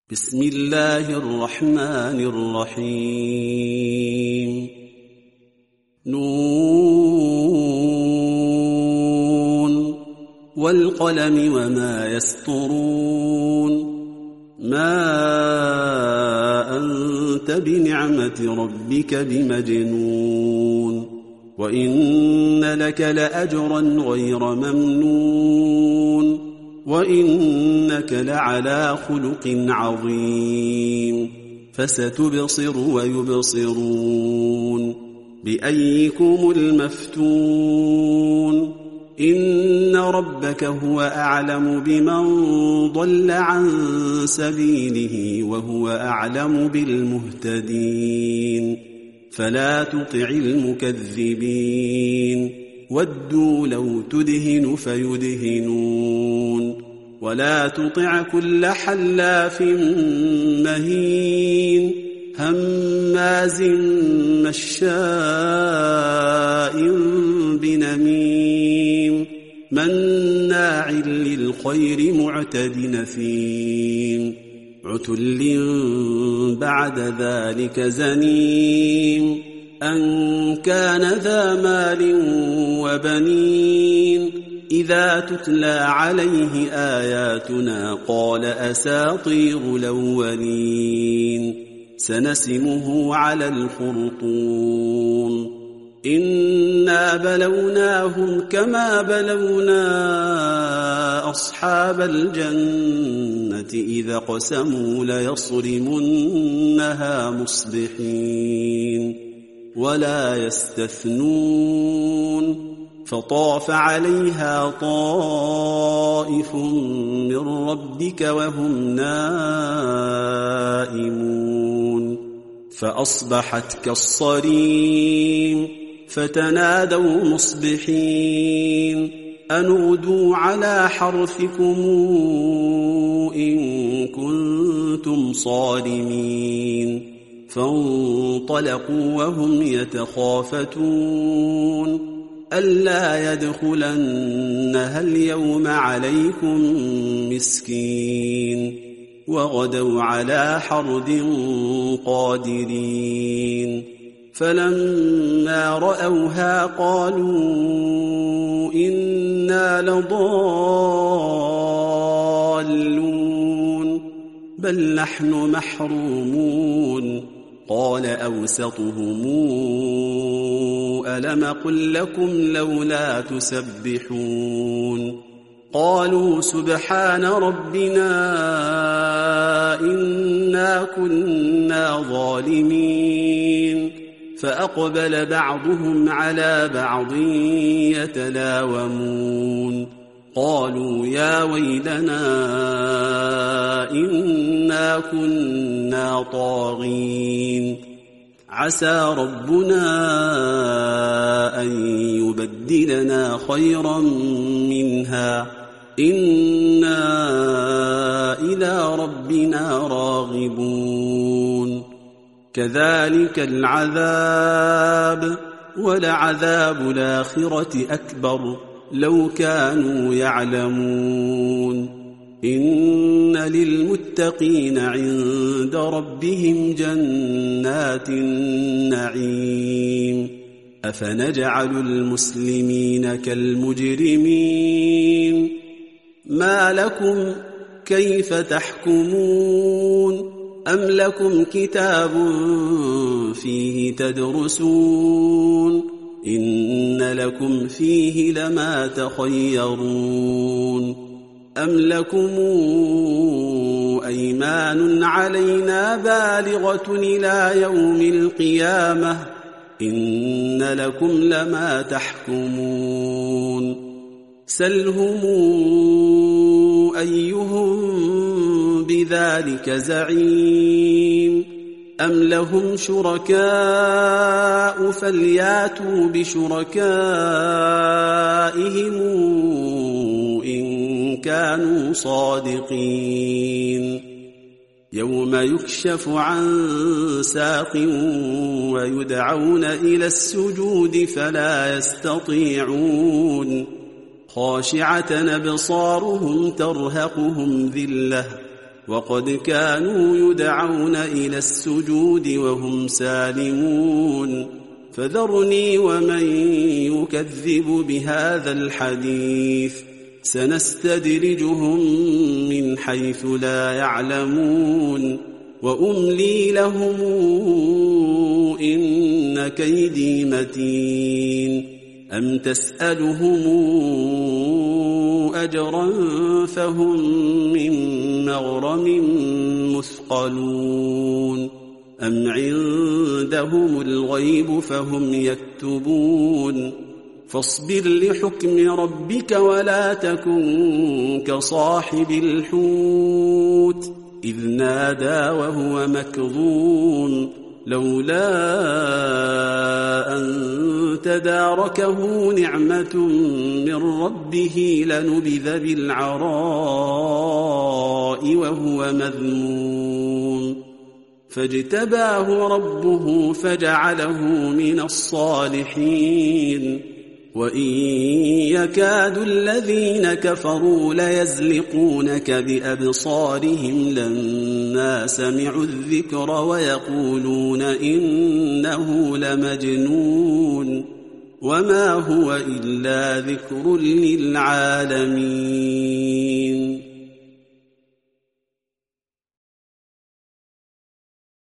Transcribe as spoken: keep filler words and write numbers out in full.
بسم الله الرحمن الرحيم نون والقلم وما يسطرون ما أنت بنعمة ربك بمجنون وإن لك لأجرا غير ممنون وإنك لعلى خلق عظيم فستبصر ويبصرون بأيكم المفتون إن ربك هو أعلم بمن ضل عن سبيله وهو أعلم بالمهتدين فلا تطع المكذبين ودوا لو تدهن فيدهنون ولا تطع كل حلاف مهين هماز مشاء بنميم مناع للخير معتد نثيم عتل بعد ذلك زنيم أن كان ذا مال وبنين إذا تتلى عليه آياتنا قال أساطير الأولين سنسمه على الخرطوم إنا بلوناهم كما بلونا أصحاب الجنة إذا قسموا ليصرمنها مصبحين ولا يستثنون فطاف عليها طائف من ربك وهم نائمون فأصبحت كالصريم فتنادوا مصبحين أن اغدوا على حرثكم إن كنتم صارمين فانطلقوا وهم يتخافتون ألا يدخلنها اليوم عليكم مسكين وغدوا على حرد قادرين فلما رأوها قالوا إنا لضالون بل نحن محرومون قال أوسطهم ألم قل لكم لولا تسبحون قالوا سبحان ربنا إنا كنا ظالمين فأقبل بعضهم على بعض يتلاومون قالوا يا ويلنا إنا كنا طاغين عسى ربنا أن يبدلنا خيرا منها إنا إلى ربنا راغبون كذلك العذاب ولعذاب الآخرة أكبر لو كانوا يعلمون إن للمتقين عند ربهم جنات النعيم أفنجعل المسلمين كالمجرمين ما لكم كيف تحكمون أم لكم كتاب فيه تدرسون إن لكم فيه لما تخيرون أم لكم أيمان علينا بالغة إلى يوم القيامة إن لكم لما تحكمون سلهم أيهم بذلك زعيم أم لهم شركاء فلياتوا بشركائهم إن كانوا صادقين يوم يكشف عن ساق ويدعون إلى السجود فلا يستطيعون خاشعة أبصارهم ترهقهم ذلة وقد كانوا يدعون إلى السجود وهم سالمون فذرني ومن يكذب بهذا الحديث سنستدرجهم من حيث لا يعلمون وأملي لهم إن كيدي متين أم تسألهم أجرا فهم من مغرم مثقلون أم عندهم الغيب فهم يكتبون فاصبر لحكم ربك ولا تكن كصاحب الحوت إذ نادى وهو مكظوم لولا أن تداركه نعمة من ربه لنبذ بالعراء وهو مذموم فاجتباه ربه فجعله من الصالحين وإن يكاد الذين كفروا ليزلقونك بأبصارهم لما سمعوا الذكر ويقولون إنه لمجنون وما هو إلا ذكر للعالمين.